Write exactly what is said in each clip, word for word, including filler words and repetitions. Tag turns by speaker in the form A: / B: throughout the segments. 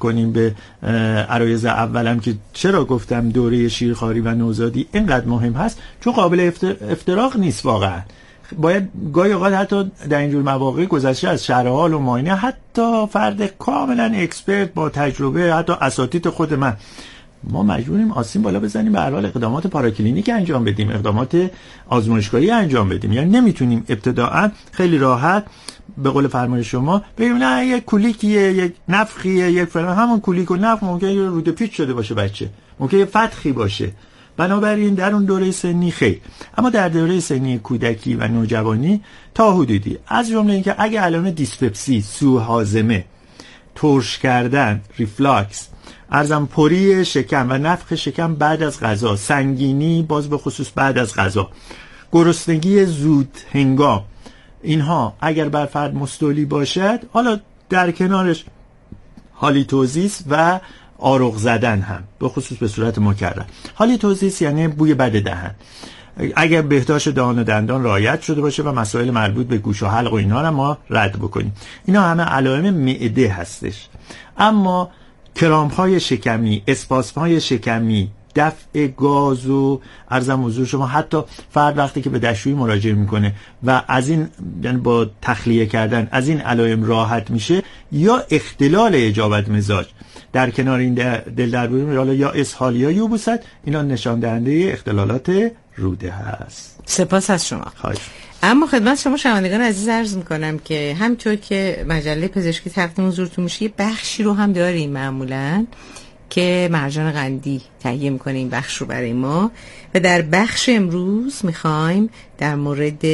A: کنیم به عرایض اولم که چرا گفتم دوره شیرخواری و نوزادی اینقدر مهم هست، چون قابل افتراق نیست واقعا. باید گاهی اوقات حتی در اینجور مواقع گذشته از شرح حال و معاینه، حتی فرد کاملا اکسپرت با تجربه، حتی اساتید خود من، ما مجبوریم آسین بالا بزنیم، به هر حال اقدامات پاراکلینیک انجام بدیم، اقدامات آزمایشگاهی انجام بدیم. یعنی نمیتونیم ابتداء خیلی راحت به قول فرمای شما بگیم نه یک کولیکیه، یک نفخیه، یک فلان. همون کولیک و نفخ ممکنه روده پیچ شده باشه بچه، ممکنه فتحی باشه. بنابراین در اون دوره سنی خیر، اما در دوره سنی کودکی و نوجوانی تا حدودی، از جمله اینکه اگه علائم دیسپپسی، سوء هاضمه، ترش کردن، ریفلاکس، ارزم پری شکم و نفخ شکم بعد از غذا، سنگینی باز به خصوص بعد از غذا، گرسنگی زود هنگام، اینها اگر بر فرد مستولی باشد، حالا در کنارش هالیتوزیس و آرق زدن هم به خصوص به صورت مکرر. هالیتوزیس یعنی بوی بد دهن، اگر بهداشت دهان و دندان رعایت شده باشه و مسائل مربوط به گوش و حلق و اینا رو ما رد بکنیم، اینا همه علائم معده هستش. اما کرامپ های شکمی، اسپاسم های شکمی، دفع گاز و عرضم حضور شما، حتی فرد وقتی که به دستشویی مراجعه میکنه و از این، یعنی با تخلیه کردن از این علائم راحت میشه، یا اختلال اجابت مزاج در کنار این دل دربوری، حالا یا اسهال یا یبوست، اینا نشان دهنده اختلالات روده هست.
B: سپاس از شما.
A: خواهش.
B: اما خدمت شما شنوندگان عزیز عرض میکنم که همینطور که مجله پزشکی تقدیم حضورتون میشه، یه بخشی رو هم داریم معمولاً که مرجان قندی تهیه میکنه این بخش رو برای ما، و در بخش امروز میخوایم در مورد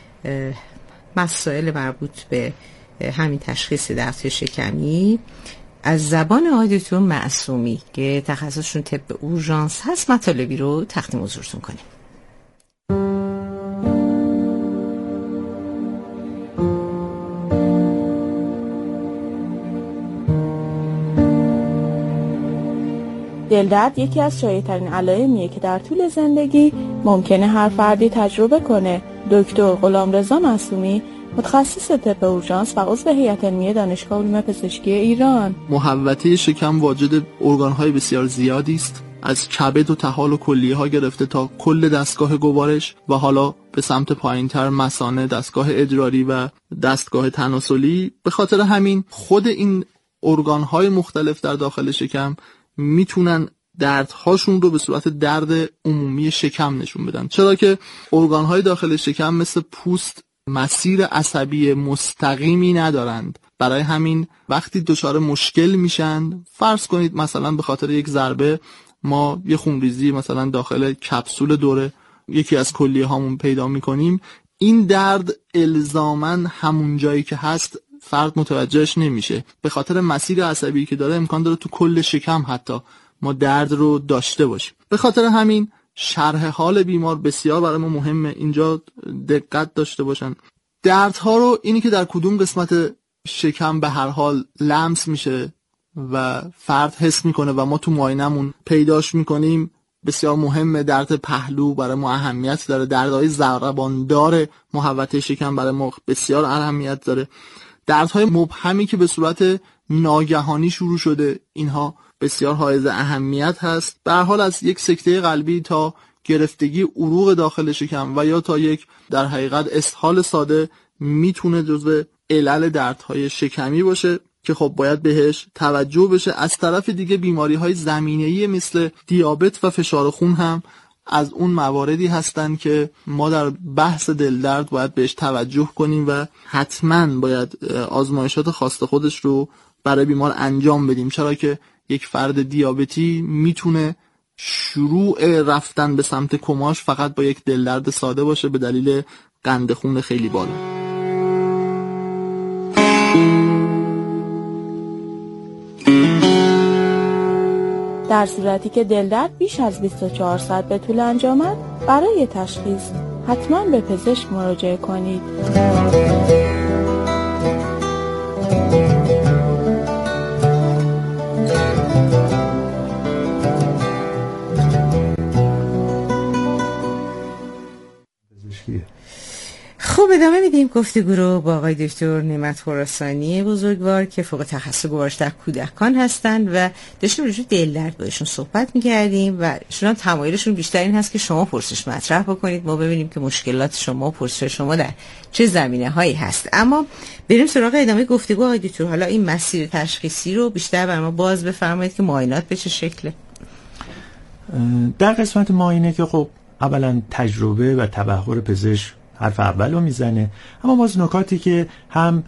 B: مسائل مربوط به همین تشخیص دردهای شکمی از زبان آقای دکتر معصومی که تخصصشون طب اورژانس هست مطالبی رو تقدیم حضورتون کنیم.
C: دلدرد یکی از شایع‌ترین علائمیه که در طول زندگی ممکنه هر فردی تجربه کنه. دکتر غلامرضا معصومی، متخصص طب اورژانس و عضو هیئت علمی دانشگاه علوم پزشکی ایران.
D: محوطه شکم واجد ارگان‌های بسیار زیادی است، از کبد و طحال و کلیه‌ها گرفته تا کل دستگاه گوارش و حالا به سمت پایین‌تر مثانه، دستگاه ادراری و دستگاه تناسلی. به خاطر همین خود این ارگان‌های مختلف در داخل شکم میتونن دردهاشون رو به صورت درد عمومی شکم نشون بدن، چرا که ارگان‌های داخل شکم مثل پوست مسیر عصبی مستقیمی ندارند. برای همین وقتی دچار مشکل میشن، فرض کنید مثلا به خاطر یک ضربه ما یه خونریزی مثلا داخل کپسول دوره یکی از کلیه هامون پیدا میکنیم، این درد الزاماً همون جایی که هست فرد متوجهش نمیشه. به خاطر مسیر عصبی که داره امکان داره تو کل شکم حتی ما درد رو داشته باشیم. به خاطر همین شرح حال بیمار بسیار برای ما مهمه، اینجا دقت داشته باشن. دردها رو اینی که در کدوم قسمت شکم به هر حال لمس میشه و فرد حس میکنه و ما تو معاینمون پیداش میکنیم بسیار مهمه. درد پهلو برای ما اهمیت داره، دردهای ضرباندار محوطه شکم برای ما بسیار اهمیت داره. دردهای مبهمی که به صورت ناگهانی شروع شده، اینها بسیار حائز اهمیت هست. به هر حال از یک سکته قلبی تا گرفتگی عروق داخل شکم و یا تا یک در حقیقت اسهال ساده میتونه جزو علل دردهای شکمی باشه که خب باید بهش توجه بشه. از طرف دیگه بیماری‌های زمینه‌ای مثل دیابت و فشار خون هم از اون مواردی هستن که ما در بحث دلدرد باید بهش توجه کنیم و حتما باید آزمایشات خاص خودش رو برای بیمار انجام بدیم، چرا که یک فرد دیابتی میتونه شروع رفتن به سمت کماش فقط با یک دلدرد ساده باشه به دلیل قند خون خیلی بالا.
C: در صورتی که دلدرد بیش از بیست و چهار ساعت به طول انجامد، برای تشخیص حتما به پزشک مراجعه کنید.
B: خب ادامه میدیم گفتگو رو با آقای دکتر نعمت خراسانی بزرگوار که فوق تخصص گوارش در کودکان هستند و داشتیم راجع به دل درد باشون صحبت می‌کردیم و ایشون هم تمایلشون بیشتر این هست که شما پرسش مطرح بکنید، ما ببینیم که مشکلات شما و پرسش شما در چه زمینه‌هایی هست. اما بریم سراغ ادامه گفتگو آقای دکتر. حالا این مسیر تشخیصی رو بیشتر برام باز بفرمایید که معاینات به چه شکله.
A: در قسمت معاینه که خب اولا تجربه و تبحر پزشک حرف اول رو میزنه، اما باز نکاتی که هم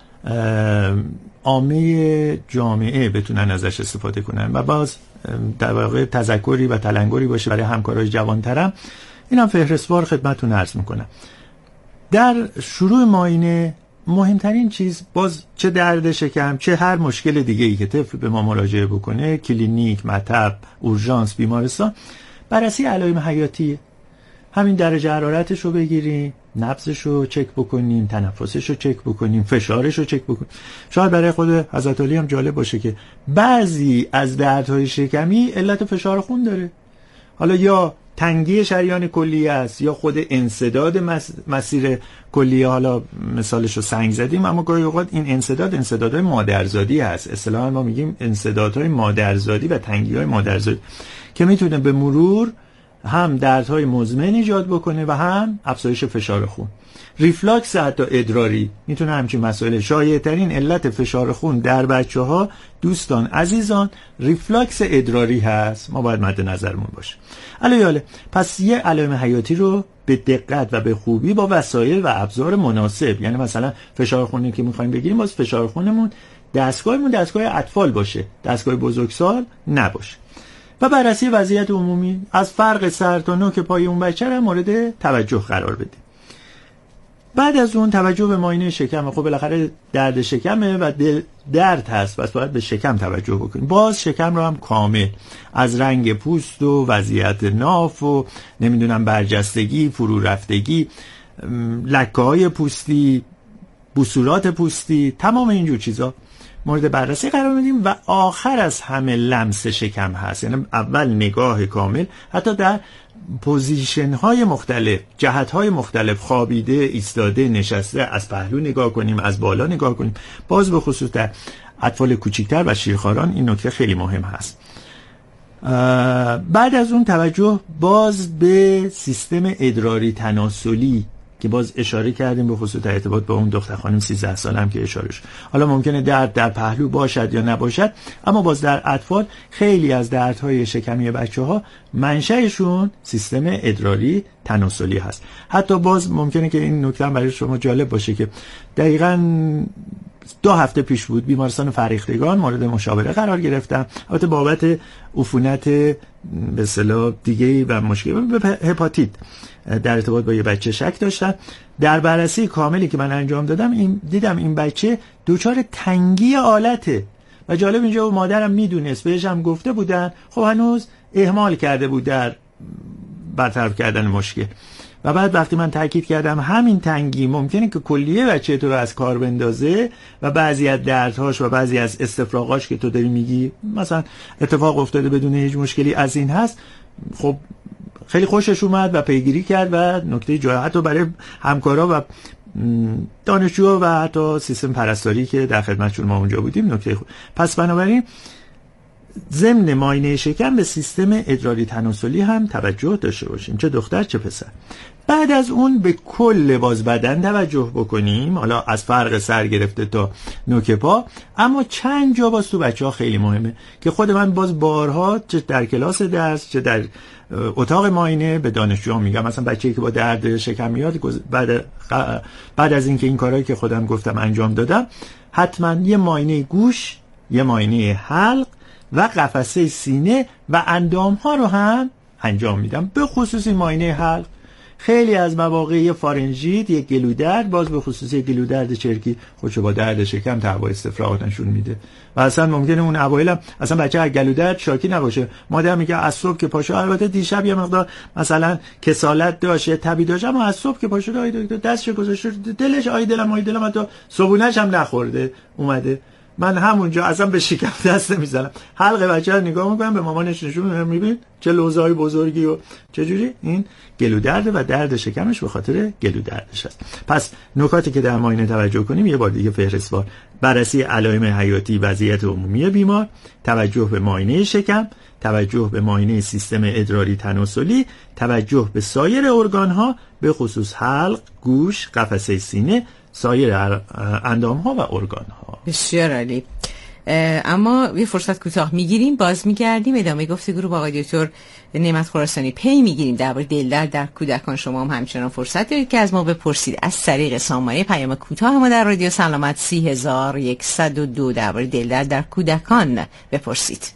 A: عامه جامعه بتونن ازش استفاده کنن و باز در واقع تذکری و تلنگری باشه برای همکارای جوانترم، اینم فهرستوار خدمتتون عرض میکنم. در شروع معاینه مهمترین چیز باز چه درد شکم چه هر مشکل دیگه ای که طفل به ما مراجعه بکنه، کلینیک، مطب، اورژانس، بیمارستان، بررسی علائم حیاتی. همین درجه حرارتش رو بگیریم، نبضش رو چک بکنیم، تنفسش رو چک بکنیم، فشارش رو چک بکنیم. شاید برای خود حضرت علی هم جالب باشه که بعضی از دردهای شکمی علت فشار خون داره. حالا یا تنگی شریان کلیه است یا خود انسداد مسیر کلیه. حالا مثالش رو سنگ زدیم، اما گاهی اوقات این انسداد انسدادهای مادرزادی هست. اصطلاحاً ما میگیم انسدادهای مادرزادی و تنگی‌های مادرزادی که میتونه به مرور هم دردهای مزمن ایجاد بکنه و هم افزایش فشار خون. ریفلاکس حتی ادراری میتونه همچین مسائل. شایع‌ترین علت فشار خون در بچه‌ها دوستان عزیزان ریفلاکس ادراری هست. ما باید مد نظرمون باشه. علیاله پس یه علائم حیاتی رو به دقت و به خوبی با وسایل و ابزار مناسب، یعنی مثلا فشار خونی که می‌خوایم بگیریم باز فشار خونمون دستگاهمون دستگاه اطفال باشه، دستگاه بزرگسال نباشه. و بررسی وضعیت عمومی از فرق سر تا نوک پای اون بچه را مورد توجه قرار بده. بعد از اون توجه به معاینه شکم. خب بالاخره درد شکمه و درد هست، پس باید به شکم توجه بکنیم. باز شکم رو هم کامل، از رنگ پوست و وضعیت ناف و نمیدونم برجستگی، فرو رفتگی، لکه‌های پوستی، بصورات پوستی، تمام اینجور چیزا مورد بررسی قرار میدیم. و آخر از همه لمس شکم هست، یعنی اول نگاه کامل، حتی در پوزیشن های مختلف، جهت های مختلف، خوابیده، ایستاده، نشسته، از پهلو نگاه کنیم، از بالا نگاه کنیم. باز به خصوص در اطفال کوچکتر و شیرخواران این نکته خیلی مهم هست. بعد از اون توجه باز به سیستم ادراری تناسلی که باز اشاره کردیم به خصوص در ارتباط با اون دختر خانم سیزده ساله هم که اشاره شد. حالا ممکنه درد در پهلو باشد یا نباشد، اما باز در اطفال خیلی از دردهای شکمی بچه‌ها منشأشون سیستم ادراری تناسلی هست. حتی باز ممکنه که این نکته برای شما جالب باشه که دقیقاً دو هفته پیش بود بیمارستان فرهیختگان مورد مشاوره قرار گرفتم، البته بابت عفونت به اصطلاح دیگه و مشکل به هپاتیت در ارتباط با یه بچه شک داشتم. در بررسی کاملی که من انجام دادم این دیدم این بچه دچار تنگی آلته و جالب اینجا مادرم میدونست، بهش هم گفته بودن، خب هنوز اهمال کرده بود در برطرف کردن مشکل. و بعد وقتی من تاکید کردم همین تنگی ممکنه که کلیه بچه تو رو از کار بندازه و بعضی از دردهاش و بعضی از استفراغاش که تو داری میگی مثلا اتفاق افتاده بدون هیچ مشکلی از این هست، خب خیلی خوشش اومد و پیگیری کرد و نکته جالب حتی برای همکارا و دانشجوها و حتی سیستم پرستاری که در خدمتشون ما اونجا بودیم نکته خوب. پس بنابراین ضمن معاینه شکم به سیستم ادراری تناسلی هم توجه داشته باشیم، چه دختر چه پسر. بعد از اون به کل باز بدن توجه بکنیم، حالا از فرق سر گرفته تا نوک پا. اما چند جا باز تو بچه ها خیلی مهمه که خود من باز بارها چه در کلاس درس چه در اتاق معاینه به دانشجوها میگم، مثلا بچه‌ای که با درد شکم میاد بعد بعد از اینکه این کارهایی که خودم گفتم انجام دادم، حتما یه معاینه گوش، یه معاینه حلق و قفسه سینه و اندام ها رو هم انجام میدم. به خصوص این معاینه حلق خیلی از مواقع یه فارنژیت، یه گلودرد، باز به خصوص یه گلودرد چرکی خودشو با درد شکم تهوع استفراغات نشون میده و اصلا ممکنه اون اوایل هم اصلا بچه از گلودرد شاکی نباشه. مادر میگه از صبح که پاشو، البته دیشب یه مقدار مثلا کسالت داشت، تبی داشت، اما از صبح که پاشو آی دکتر دستش گذاشته دلش آی دلم آی دلم حتی صبونش هم نخورده اومده. من همونجا اصلا به شکم دست نمیزنم، حلق بچه رو نگاه میکنم، به مامانش نشون میدم، میبین چه لوزهای بزرگی و چجوری این گلو درده و درد شکمش به خاطر گلو دردش است. پس نکاتی که در معاینه توجه کنیم یه بار دیگه فهرستوار: بررسی علائم حیاتی وضعیت عمومی بیمار، توجه به معاینه شکم، توجه به معاینه سیستم ادراری تناسلی، توجه به سایر ارگان‌ها به خصوص حلق، گوش، قفسه سینه، سایر اندام‌ها و ارگان‌ها.
B: بسیار عالی. اما یه فرصت کوتاه میگیریم، باز میگردیم ادامه گفتگو رو با آقای دکتر نعمت خراسانی پی میگیریم درباره دلدرد در کودکان. شما هم همچنان فرصت دارید که از ما بپرسید از طریق سامانه پیام کوتاه ما در رادیو سلامت سی هزار و یکصد و دو درباره دلدرد در کودکان بپرسید.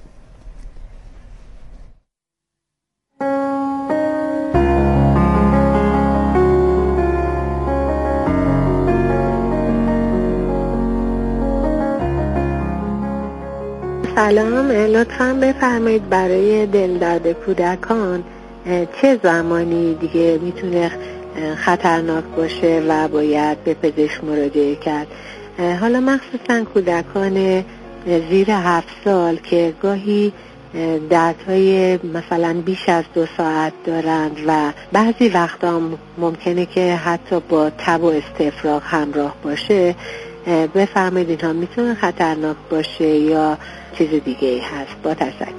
E: سلام، لطفاً بفرمایید برای دلدرد کودکان چه زمانی دیگه میتونه خطرناک باشه و باید به پزشک مراجعه کرد؟ حالا مخصوصاً کودکان زیر هفت سال که گاهی دردهای مثلا بیش از دو ساعت دارند و بعضی وقتا ممکنه که حتی با تب و استفراغ همراه باشه. بفرمایید اینها میتونه خطرناک باشه یا چیز دیگه ای هست؟ با تشکر.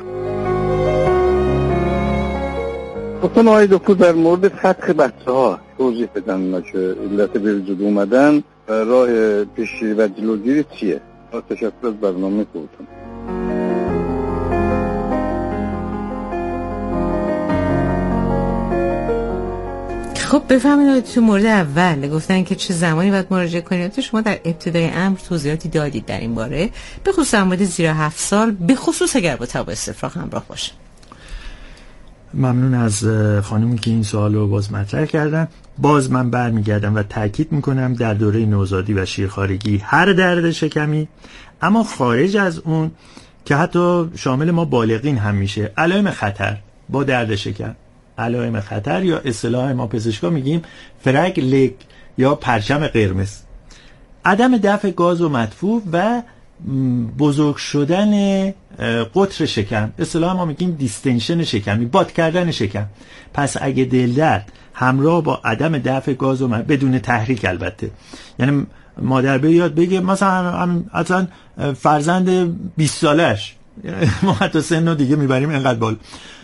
F: اصلا آقای دکتر در مورد فتق بچه ها توضیح بدن که علت به وجود اومدن، راه پیشگیری و جلوگیری چیه؟ تشکر از برنامه خودتون.
B: خب بفهمید تو مورد اول گفتن که چه زمانی باید مراجعه کنید، تو شما در ابتدای امر توضیحاتی دادید در این باره، به خصوص در مورد زیر هفت سال، به خصوص اگر با تب و استفراغ همراه باشه.
A: ممنون از خانمی که این سوال رو باز مطرح کردن. باز من برمیگردم و تاکید میکنم در دوره نوزادی و شیرخوارگی هر درد شکمی، اما خارج از اون که حتی شامل ما بالغین هم میشه، علائم خطر با درد شکم، علائم خطر یا اصطلاح ما پزشکا میگیم فرگ لگ یا پرچم قرمز، عدم دفع گاز و مدفوع و بزرگ شدن قطر شکم، اصطلاح ما میگیم دیستنشن شکمی، باد کردن شکم. پس اگه دلدرد همراه با عدم دفع گاز و مدفوع بدون تحریک، البته یعنی مادر بیاد بگه مثلا اصلا فرزند بیست سالش، ما حتی سن رو دیگه میبریم اینقدر بال،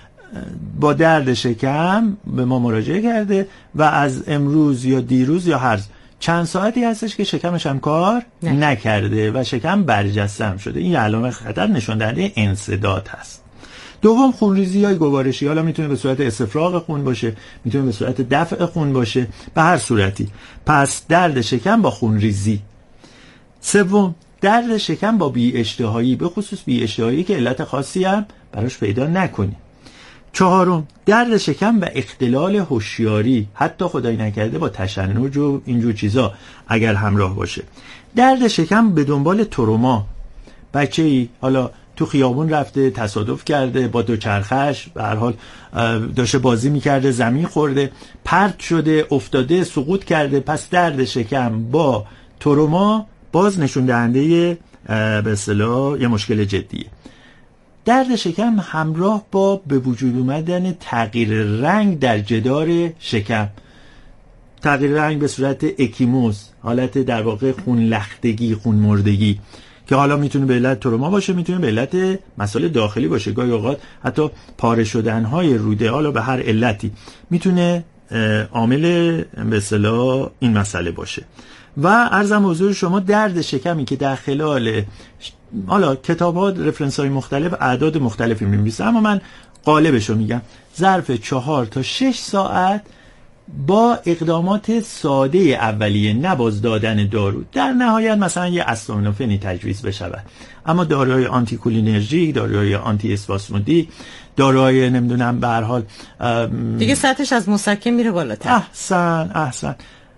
A: با درد شکم به ما مراجعه کرده و از امروز یا دیروز یا هر چند ساعتی هستش که شکمش هم کار نه. نکرده و شکم برجسته هم شده، این علامه خطر نشون دهنده انسداد هست. دوم، خونریزی های گوارشی، حالا میتونه به صورت استفراغ خون باشه، میتونه به صورت دفع خون باشه، به هر صورتی. پس درد شکم با خونریزی. سوم، درد شکم با بی اشتهایی، به خصوص بی اشتهایی که علت خاصی هم براش پیدا نکنی. چهارم، درد شکم و اختلال هوشیاری، حتی خدای نکرده با تشنج و اینجور چیزا اگر همراه باشه. درد شکم به دنبال تروما، بچه‌ای حالا تو خیابون رفته، تصادف کرده با دوچرخش، به هر حال داشته بازی میکرده، زمین خورده، پرت شده، افتاده، سقوط کرده، پس درد شکم با تروما باز نشون دهنده به اصطلاح یه مشکل جدیه. درد شکم همراه با به وجود اومدن تغییر رنگ در جدار شکم، تغییر رنگ به صورت اکیموز، حالت در واقع خون لختگی، خون مردگی، که حالا میتونه به علت تروما باشه، میتونه به علت مسائل داخلی باشه، گاهی اوقات حتی پاره شدن‌های روده، حالا به هر علتی میتونه عامل به اصطلاح این مسئله باشه. و عرضم حضور شما درد شکمی که در خلال حالا کتاب‌ها رفرنس‌های مختلف اعداد مختلفی می‌نویسن، اما من قالبشو میگم، ظرف چهار تا شش ساعت با اقدامات ساده اولیه، نباز دادن دارو، در نهایت مثلا یه استامینوفنی تجویز بشود، اما داروهای آنتی کولینرژیک، داروهای آنتی اسپاسمودی، داروهای نمیدونم به هر حال
B: دیگه سطحش از مسکن میره بالاتر.
A: احسن احسن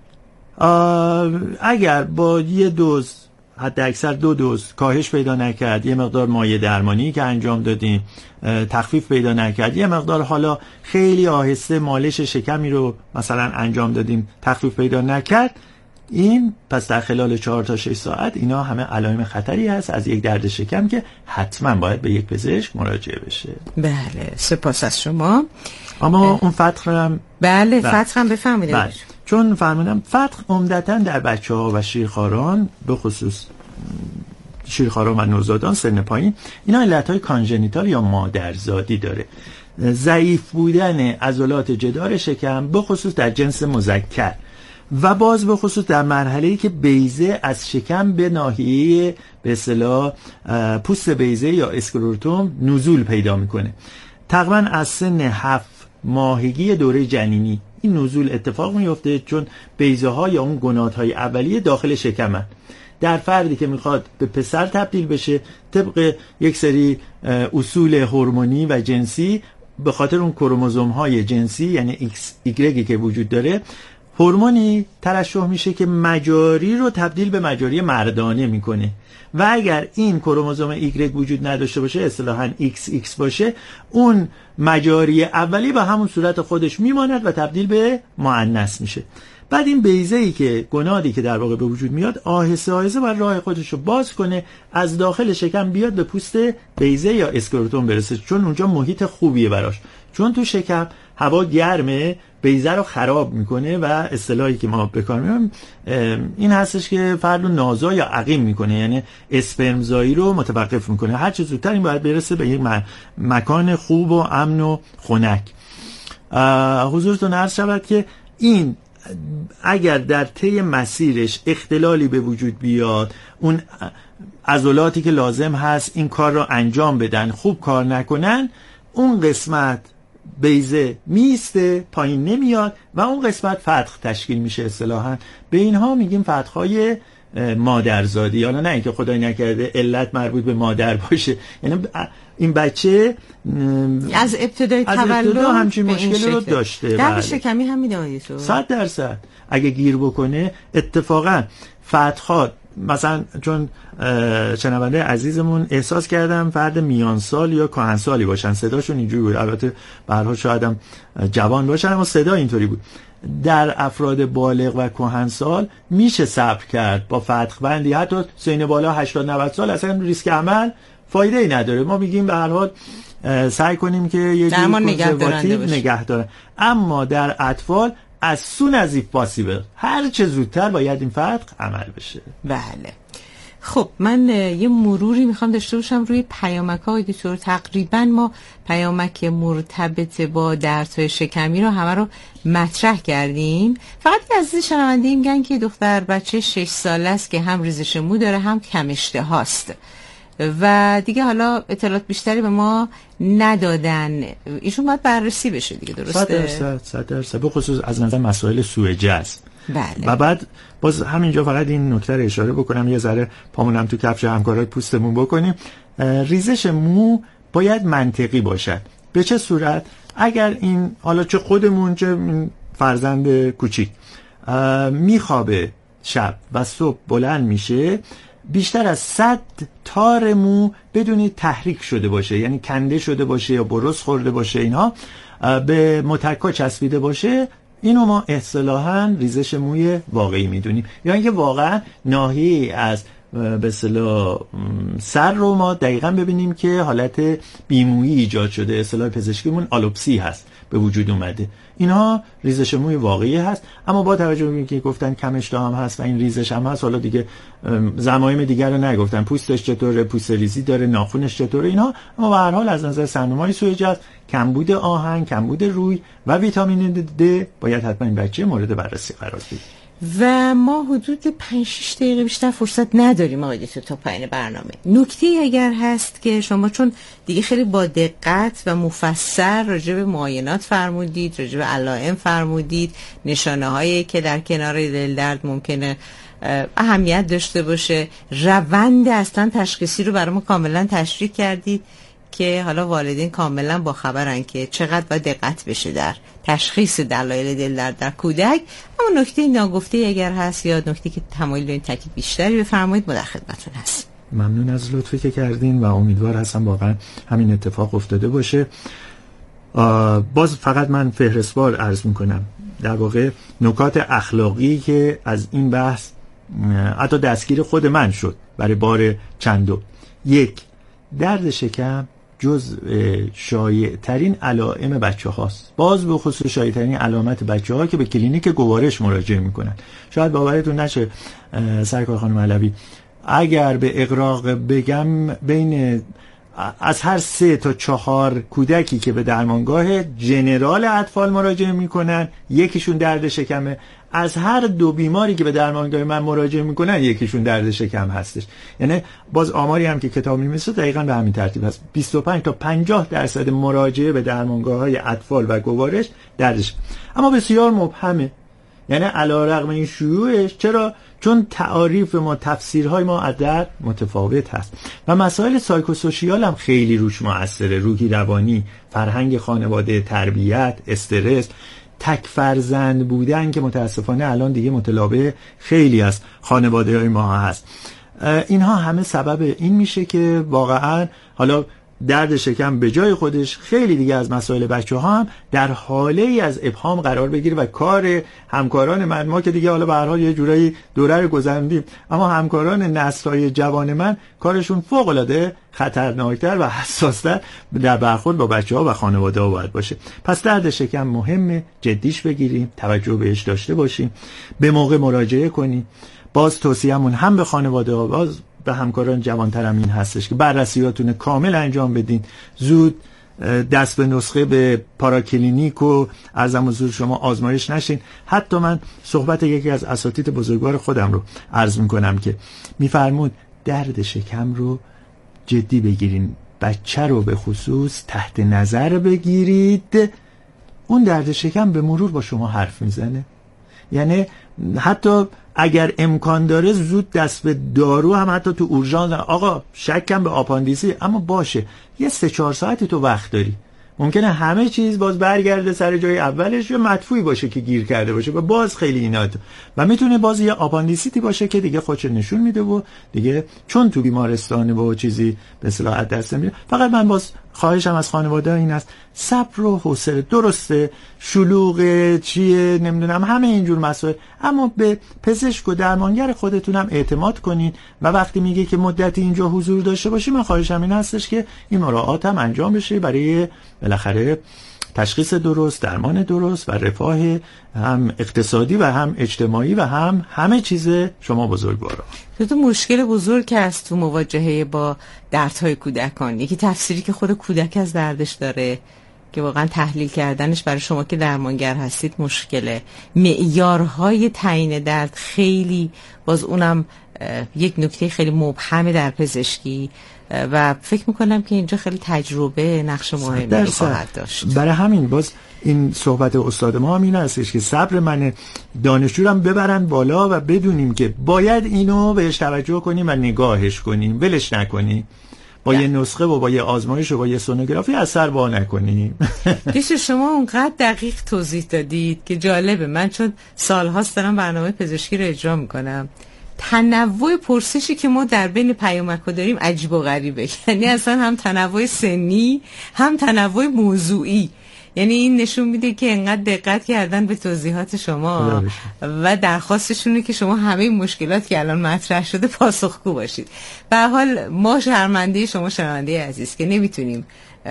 A: اگر با یه دوز، حتی اکثر دو دوز کاهش پیدا نکرد، یه مقدار مایع درمانی که انجام دادیم تخفیف پیدا نکرد، یه مقدار حالا خیلی آهسته مالش شکمی رو مثلا انجام دادیم تخفیف پیدا نکرد، این پس در خلال چهار تا شش ساعت اینا همه علائم خطری هست از یک درد شکم که حتما باید به یک پزشک مراجعه بشه.
B: بله سپاس از شما.
A: اما اه. اون فتق هم
B: بله فتق هم بفهمید.
A: بله. چون فهمیدم فتق عمدتاً در بچه‌ها و شیرخواران به خصوص شیرخواران و نوزادان سن پایین اینا علتهای کانژنیتال یا مادرزادی داره. ضعیف بودن عضلات جدار شکم به خصوص در جنس مذکر و باز به خصوص در مرحله‌ای که بیضه از شکم به ناحیه به اصطلاح پوست بیضه یا اسکلروتوم نزول پیدا میکنه. تقریبا از سن هفت ماهگی دوره جنینی این نزول اتفاق میفته، چون بیضه ها یا اون گنات‌های اولیه داخل شکمن. در فردی که میخواد به پسر تبدیل بشه طبق یک سری اصول هورمونی و جنسی، به خاطر اون کروموزوم های جنسی یعنی ایکس ایگرگی که وجود داره، هورمونی ترشح میشه که مجاری رو تبدیل به مجاری مردانه میکنه و اگر این کروموزوم ایگرگ وجود نداشته باشه، اصطلاحاً ایکس ایکس باشه، اون مجاری اولی به همون صورت خودش میماند و تبدیل به مؤنث میشه. بعد این بیضه‌ای که گنادی که در واقع به وجود میاد آهسته آهسته بر راه خودش رو باز کنه، از داخل شکم بیاد به پوست بیضه یا اسکلروتوم برسه، چون اونجا محیط خوبیه براش، چون تو شکم هوا گرمه، بیضه رو خراب میکنه و اصطلاحی که ما به کار میبریم این هستش که فرد رو نازا یا عقیم میکنه، یعنی اسپرمزایی رو متوقف میکنه. هر چه زودتر این باید برسه به یک مکان خوب و امن و خنک. حضورتون عرض شود که این اگر در طی مسیرش اختلالی به وجود بیاد، اون عضلاتی که لازم هست این کار رو انجام بدن خوب کار نکنن، اون قسمت بیضه میسته، پایین نمیاد و اون قسمت فتق تشکیل میشه. اصطلاحاً به اینها میگیم فتق‌های مادرزادی. حالا نه اینکه خدای نکرده علت مربوط به مادر باشه، یعنی این بچه
B: از ابتدای تولد
A: همچین مشکلی رو داشته.
B: درد شکمی هم میدونی تو
A: صد درصد اگه گیر بکنه اتفاقا فتق‌ها، مثلا چون شنونده عزیزمون احساس کردم فرد میان سال یا کهن سالی باشن، صداشون اینجوری بود، البته به هر حال شاید هم جوان باشن اما صدا اینطوری بود. در افراد بالغ و کهن سال میشه صبر کرد با فتق بندی، حتی سن بالا هشتاد نود سال اصلا ریسک عمل فایده ای نداره. ما میگیم به هر حال سعی کنیم که یه جور کنزرواتیو نگه دارن، اما در اطفال از سون از ایف پاسیبل هر چه زودتر باید این فتق عمل بشه.
B: بله خب من یه مروری میخوام داشته باشم روی پیامک های دکتر. تقریبا ما پیامک مرتبط با دردهای شکمی رو همه رو مطرح کردیم. فقط که عزیز شنونده میگن که دختر بچه شش ساله است که هم ریزش مو داره هم کم اشتهاست و دیگه حالا اطلاعات بیشتری به ما ندادن. ایشون باید بررسی بشه دیگه، درسته؟
A: صد درصد صد درصد به خصوص از نظر مسائل سوء جذب.
B: بله.
A: و بعد باز همینجا فقط این نکته رو اشاره بکنم، یه ذره پامونم تو کفش همکارای پوستمون بکنیم. ریزش مو باید منطقی باشد. به چه صورت؟ اگر این حالا چه خودمون چه فرزند کوچیک میخوابه شب و صبح بلند میشه، بیشتر از صد تار مو بدون تحریک شده باشه، یعنی کنده شده باشه یا برس خورده باشه، اینها به متکا چسبیده باشه، اینو ما اصطلاحاً ریزش موی واقعی میدونیم. یا اینکه واقعا ناحیه از به اصطلاح سر رو ما دقیقاً ببینیم که حالت بیمویی ایجاد شده، اصطلاح پزشکیمون آلوپسی هست به وجود اومده، اینها ریزش موی واقعی هست. اما با توجه به اینکه گفتن کم اشتها هم هست و این ریزش هم هست، حالا دیگه زمایم دیگر رو نگفتن، پوستش چطوره، پوست ریزی داره، ناخنش چطوره، اینها. اما به هر حال از نظر سنومای سوء جذب، کمبود آهن، کمبود روی و ویتامین د باید حتما این بچه مورد بررسی قرار بگیره.
B: و ما حدود پنج شش دقیقه بیشتر فرصت نداریم آقای دکتر تا پایان برنامه. نکته اگر هست که شما چون دیگه خیلی با دقت و مفصل راجع به معاینات فرمودید، راجع به علائم فرمودید، نشانه هایی که در کنار دل درد ممکنه اهمیت داشته باشه، روند اصلا تشخیصی رو برای ما کاملا تشریح کردید که حالا والدین کاملا با خبرن که چقدر باید دقت بشه در تشخیص دلایل دل درد در کودک. اما نکته ناگفته اگر هست یا نکته که تمایل دارین تاکید بیشتری بفرمایید، ما در خدمتتون هست.
A: ممنون از لطفی که کردین و امیدوار هستم واقعا همین اتفاق افتاده باشه. باز فقط من فهرستوار عرض میکنم، در واقع نکات اخلاقی که از این بحث حتی دستگیر خود من شد برای بار چندم. یک، درد شکم جز شایع ترین علائم بچه هاست. باز به خصوص شایع ترین علامت بچه ها که به کلینیک گوارش مراجعه میکنن. شاید باورتون نشه سرکار خانم علوی، اگر به اغراق بگم بین از هر سه تا چهار کودکی که به درمانگاه جنرال اطفال مراجعه میکنن یکیشون درد شکمه، از هر دو بیماری که به درمانگاه من مراجعه میکنن یکیشون درد شکم هستش. یعنی باز آماری هم که کتاب می‌نویسه دقیقاً به همین ترتیب هست. بیست و پنج تا پنجاه درصد مراجعه به درمانگاه‌های اطفال و گوارش دردش، اما بسیار مبهمه. یعنی علیرغم این شیوعش، چرا؟ چون تعاریف ما، تفسیرهای ما از درد متفاوت هست و مسائل سایکوسوشیال هم خیلی روش مؤثره. روحی روانی، فرهنگ خانواده، تربیت، استرس، تک فرزند بودن که متاسفانه الان دیگه متلابه خیلی از خانواده های ما هست. اینها همه سبب این میشه که واقعا حالا درد شکم به جای خودش خیلی دیگه از مسائل بچه ها هم در حاله ای از ابهام قرار بگیره و کار همکاران من، ما که دیگه حالا به هر حال یه جورایی دوره رو گذروندیم، اما همکاران نسل‌های جوان من کارشون فوق العاده خطرناکتر و حساستر در برخورد با بچه ها و خانواده ها باید باشه. پس درد شکم مهمه، جدیش بگیریم، توجه بهش داشته باشیم، به موقع مراجعه کنیم. باز توصیه‌مون هم به خانواده ها، باز به همکاران جوان‌تر هم این هستش که بررسیاتون کامل انجام بدین، زود دست به نسخه به پاراکلینیک و عرضم حضور شما آزمایش نشین. حتی من صحبت یکی از اساتید بزرگوار خودم رو عرض میکنم که میفرمود درد شکم رو جدی بگیرین، بچه رو به خصوص تحت نظر بگیرید، اون درد شکم به مرور با شما حرف میزنه. یعنی حتی اگر امکان داره زود دست به دارو هم، حتی تو اورژانس، آقا شکم به آپاندیسی، اما باشه یه سه چهار ساعتی تو وقت داری، ممکنه همه چیز باز برگرده سر جای اولش یا مدفوعی باشه که گیر کرده باشه و باز خیلی اینا تو و میتونه باز یه آپاندیسیتی باشه که دیگه خودش نشون میده و دیگه چون تو بیمارستانه و چیزی به اصطلاح دست نمیده. فقط من باز خواهشم از خانواده این است صبر و حوصله. درسته شلوغه چیه نمیدونم همه اینجور مسائل، اما به پزشک و درمانگر خودتون هم اعتماد کنین و وقتی میگه که مدتی اینجا حضور داشته باشی، من خواهشم این هستش که این مراعات هم انجام بشه برای بالاخره تشخیص درست، درمان درست و رفاه هم اقتصادی و هم اجتماعی و هم همه چیز شما بزرگوارا.
B: دو تا مشکل بزرگ هست تو مواجهه با دردهای کودکان. یکی تفسیری که خود کودک از دردش داره که واقعا تحلیل کردنش برای شما که درمانگر هستید مشکله. معیارهای تعیین درد خیلی باز اونم یک نکته خیلی مبهمه در پزشکی و فکر میکنم که اینجا خیلی تجربه نقش مهمی رو خواهد داشت.
A: برای همین باز این صحبت استاد ما هم این هستش که صبر من دانشجو هم ببرن بالا و بدونیم که باید اینو بهش توجه کنیم و نگاهش کنیم، ولش نکنیم، با یه نسخه و با یه آزمایش و با یه سونوگرافی اثر با نکنیم.
B: دیش شما اونقدر دقیق توضیح دادید که جالبه. من چون سالهاست دارم برنامه پزشکی رو اجرا میکنم، تنوع پرسشی که ما در بین پیامک‌ها داریم عجیب و غریبه. یعنی اصلا هم تنوع سنی هم تنوع موضوعی. یعنی این نشون میده که انقدر دقت کردن به توضیحات شما و درخواستشونه که شما همه این مشکلات که الان مطرح شده پاسخگو باشید. به هر حال ما شرمنده شما شنونده عزیز که نمیتونیم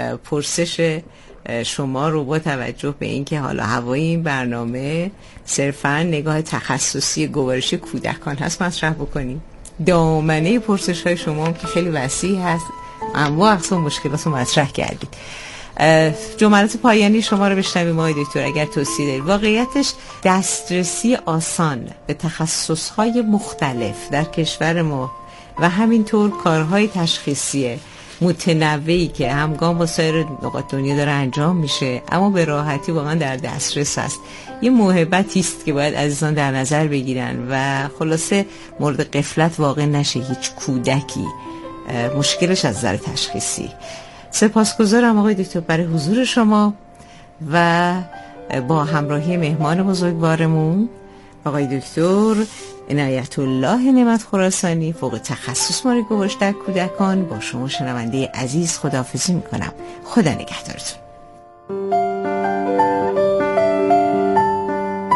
B: پرسش شما رو با توجه به این که حالا هوای این برنامه صرفاً نگاه تخصصی گوارش کودکان هست مطرح بکنیم. دامنه پرسش های شما هم که خیلی وسیع هست، اما اقسام مشکلات رو مطرح کردید. جملات پایانی شما رو بشنویم آقای دکتر اگر توصیه دارید. واقعیتش دسترسی آسان به تخصصهای مختلف در کشور ما و همینطور کارهای تشخیصی متنوعی که همگام با سایر نقاط دنیا داره انجام میشه اما به راحتی واقعا در دسترس است، یه موهبتی است که باید عزیزان در نظر بگیرن و خلاصه مورد غفلت واقع نشه هیچ کودکی مشکلش از نظر تشخیصی. سپاسگزارم آقای دکتر برای حضور شما و با همراهی مهمان بزرگوارمون آقای دکتر عنایت الله نعمت خراسانی فوق تخصص ماری گوارش در کودکان. با شما شنونده عزیز خداحافظی میکنم. خدا نگهدارتون.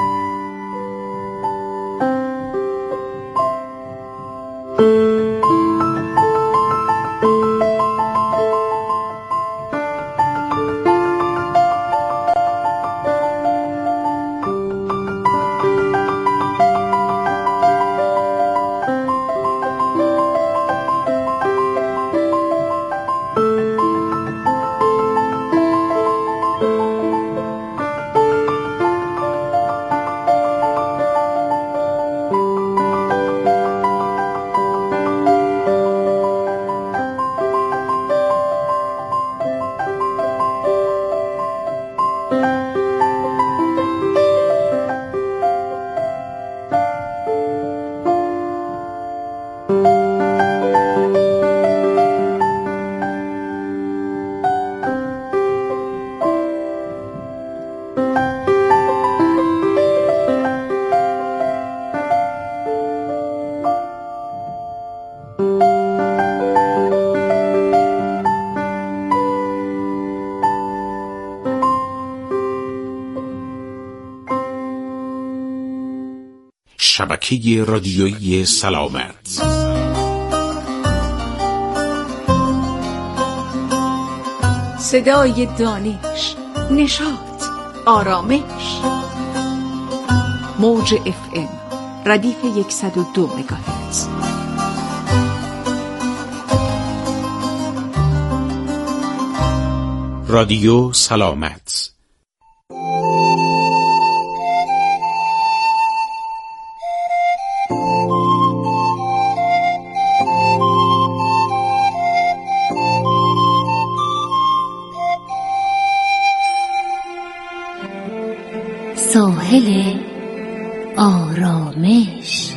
G: شبکه رادیویی سلامت.
H: صدای دانش، نشاط، آرامش. موج اف ام ردیف صد و دو مگاهرتز.
G: رادیو سلامت.
I: ساحل آرامش.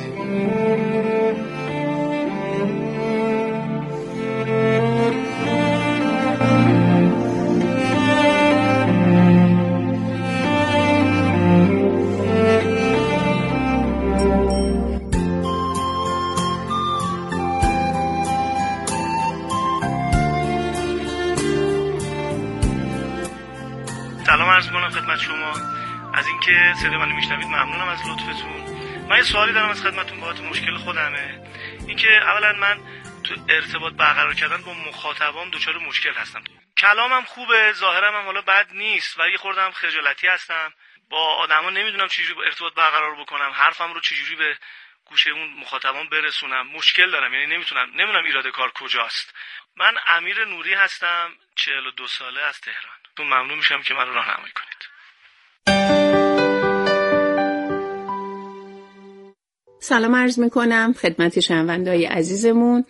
J: سلام عرض می‌کنم خدمت شما. از اینکه صدای منو میشنوید ممنونم از لطفتون. من یه سوالی دارم از خدمتتون، باهاتون مشکل خودمه. اینکه اولا من تو ارتباط برقرار کردن با مخاطبام دچار مشکل هستم. کلامم خوبه، ظاهرم هم حالا بد نیست، ولی یه خوردم خجالتی هستم. با آدما نمیدونم چجوری ارتباط برقرار بکنم، حرفم رو چجوری به گوش اون مخاطبام برسونم. مشکل دارم، یعنی نمیتونم نمیدونم ایراد کار کجاست. من امیر نوری هستم، چهل و دو ساله، از تهران. تو ممنون میشم که منو راهنمایی کنید.
K: سلام عرض میکنم خدمت شنونده‌های عزیزمون.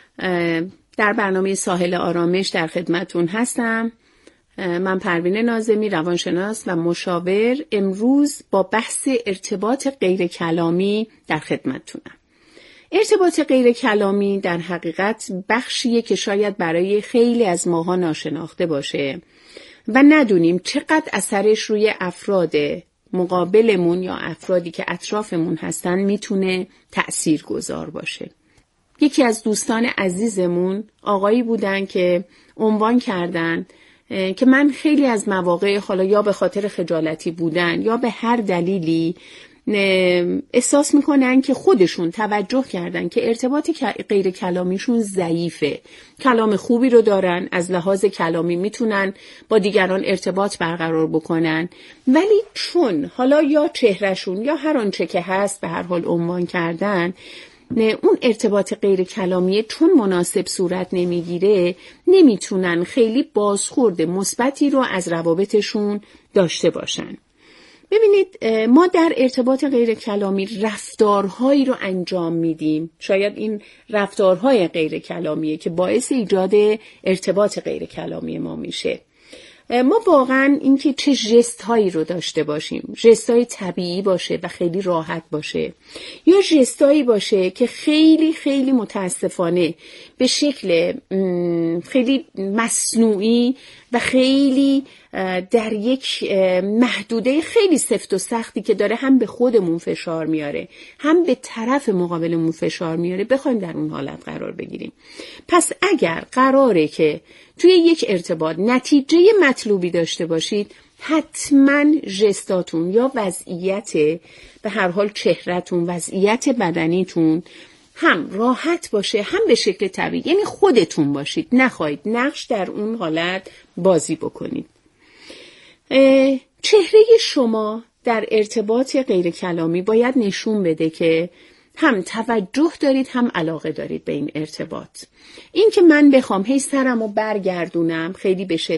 K: در برنامه ساحل آرامش در خدمتون هستم. من پروین ناظمی، روانشناس و مشاور. امروز با بحث ارتباط غیر کلامی در خدمتتونم. ارتباط غیر کلامی در حقیقت بخشیه که شاید برای خیلی از ماها ناشناخته باشه و ندونیم چقدر اثرش روی افراد مقابلمون یا افرادی که اطرافمون هستن میتونه تأثیر گذار باشه. یکی از دوستان عزیزمون آقایی بودن که عنوان کردن که من خیلی از مواقع، حالا یا به خاطر خجالتی بودن یا به هر دلیلی، احساس میکنن که خودشون توجه کردن که ارتباط غیر کلامیشون ضعیفه. کلام خوبی رو دارن، از لحاظ کلامی میتونن با دیگران ارتباط برقرار بکنن، ولی چون حالا یا چهرهشون یا هر آنچه که هست به هر حال عنوان کردن، اون ارتباط غیر کلامی چون مناسب صورت نمیگیره، نمیتونن خیلی بازخورد مثبتی رو از روابطشون داشته باشن. ببینید، ما در ارتباط غیر کلامی رفتارهایی رو انجام میدیم. شاید این رفتارهای غیر کلامیه که باعث ایجاد ارتباط غیر کلامی ما میشه. ما واقعا اینکه چه ژست هایی رو داشته باشیم، ژست های طبیعی باشه و خیلی راحت باشه، یا ژست هایی باشه که خیلی خیلی متاسفانه به شکل خیلی مصنوعی و خیلی در یک محدوده خیلی سفت و سختی که داره هم به خودمون فشار میاره هم به طرف مقابلمون فشار میاره بخوایم در اون حالت قرار بگیریم. پس اگر قراره که توی یک ارتباط نتیجه مطلوبی داشته باشید، حتما ژستاتون یا وضعیت به هر حال چهرهتون، وضعیت بدنیتون هم راحت باشه، هم به شکل طبیعی، یعنی خودتون باشید، نخواهید نقش در اون حالت بازی بکنید. چهره شما در ارتباط غیر کلامی باید نشون بده که هم توجه دارید هم علاقه دارید به این ارتباط. این که من بخوام هی سرمو برگردونم، خیلی به